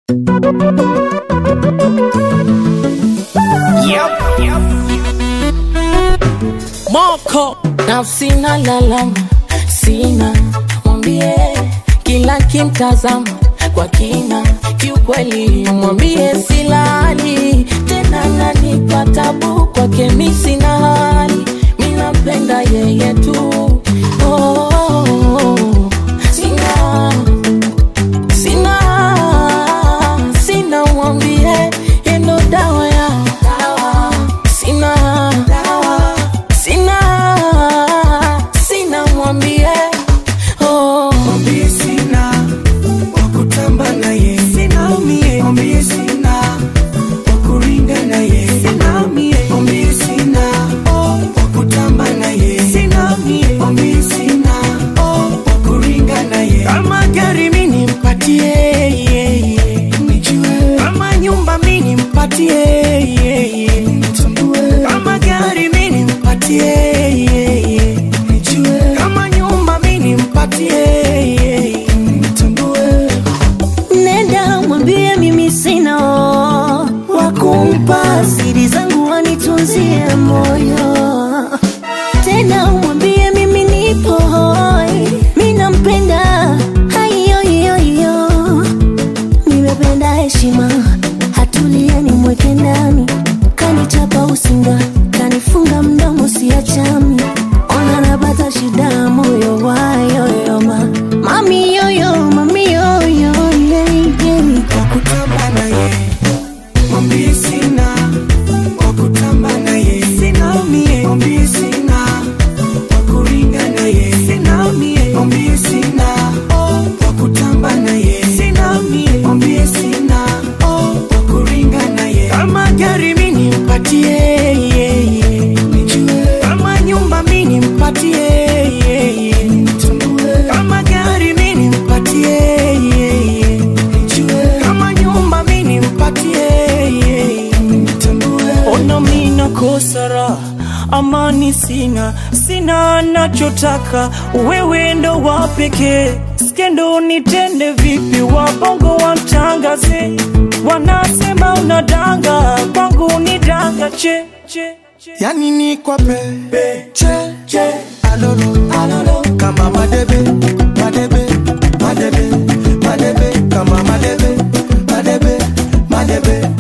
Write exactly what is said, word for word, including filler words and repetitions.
Yep, yep. Moko na sina lalama, sina mwambie kila kimtazama kwa kina, kiukweli mwambie silali tena nanipa tabu kwake mimi sina hali, mimi napenda yeye tu. Oh, oh, oh. Sina sina sina mwambie eno dawa ya dawa, sina dawa, sina sina mwambie oh mwambie sina wakutamba na ye, sina mie mwambie sina wakuringa na ye, sina mie mwambie sina wakutamba na ye, sina mie mwambie sina wakuringa na ye. Kama gari mimi nimpatie nijue, kama nyumba mimi nimpatie nitambue, kama gari mimi nimpatie nijue, kama nyumba mimi nimpatie nitambue. Nenda mwambie mimi sina wakumpa siri zangu wanitunzie moyo. Tena mwambie mimi nipo hoi, mimi nampenda hayo hiyo hiyo. Nimependa heshima, hatulia ni mweke ndani. Kanichapa usinga, kanifunga mdomo siachami. Ona napata shida moyo wayo yoma. Mami yoyo, mami yoyo, yeah, yeah. Wakutamba na ye, mwambie sina wakutamba na ye, sina mie mwambie sina wakuringa na ye, sina mie mwambie sina wakutamba na ye, sina mie mwambie sina wakuringa na ye. Kama gari mimi nimpatie nijue, kama nyumba mimi nimpatie nitambue, kama gari mimi nimpatie nijue, kama nyumba mimi nimpatie nitambue. Ona mimi nakosa raha, amani sina, sina nachotaka, wewe ndo wa pekee. Skendo nitende vipi, wabongo wamtangaze, wanasema unadanga, kwangu ni danga che che che. Yani ni kwa pe che che alolo alolo, kama madebe madebe madebe madebe, kama madebe madebe madebe